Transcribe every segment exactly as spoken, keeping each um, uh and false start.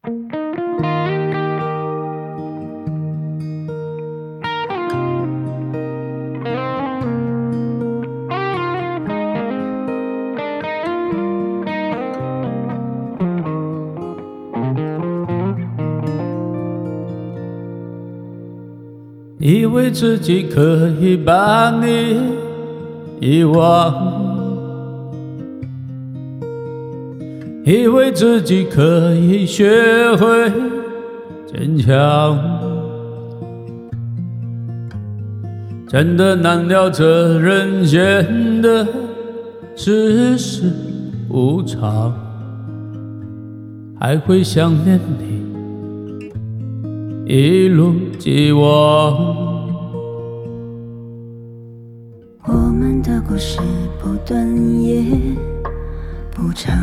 以为自己可以把你遗忘，以为自己可以学会坚强，真的难料这人间的世事无常，还会想念你一如既往。 我们的故事不短也不长，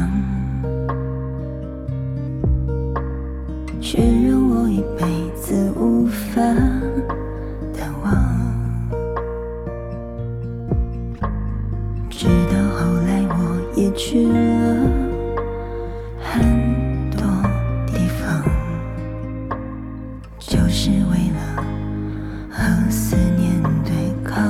却让我一辈子无法淡忘。直到后来我也去了很多地方，就是为了和思念对抗。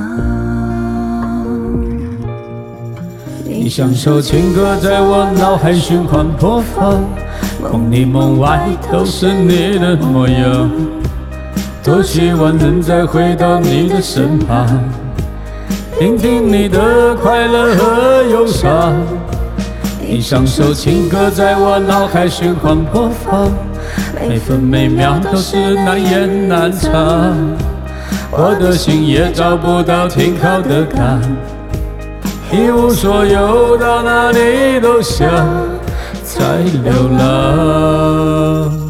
你像首情歌在我脑海循环播放，梦里梦外都是你的模样，多希望能再回到你的身旁，听听你的快乐和忧伤。你像首情歌在我脑海循环播放，每分每秒都是难言难唱，我的心也找不到停靠的港，一无所有，到哪里都想再流浪。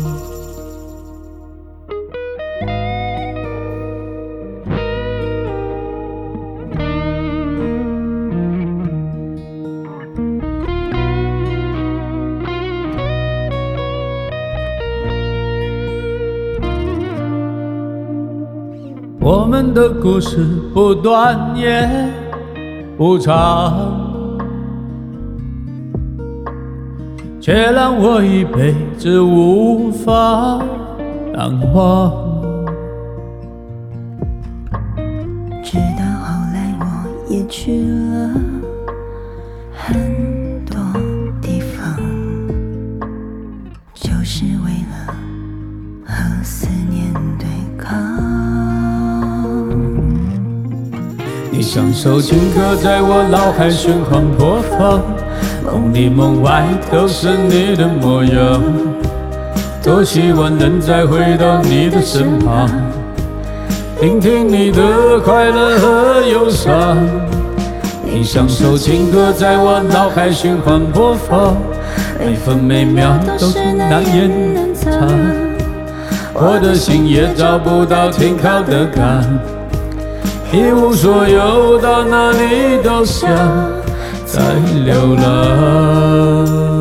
我们的故事不短也不长，却让我一辈子无法难忘。 直到后来我也去了很多地方，就是为了和思念对抗。 你像首情歌在我脑海循环播放，梦里梦外都是你的模样，多希望能再回到你的身旁，听听你的快乐和忧伤。你像首情歌在我脑海循环播放，每分每秒都是难言难唱，我的心也找不到停靠的港，一无所有，到哪里都想再流浪。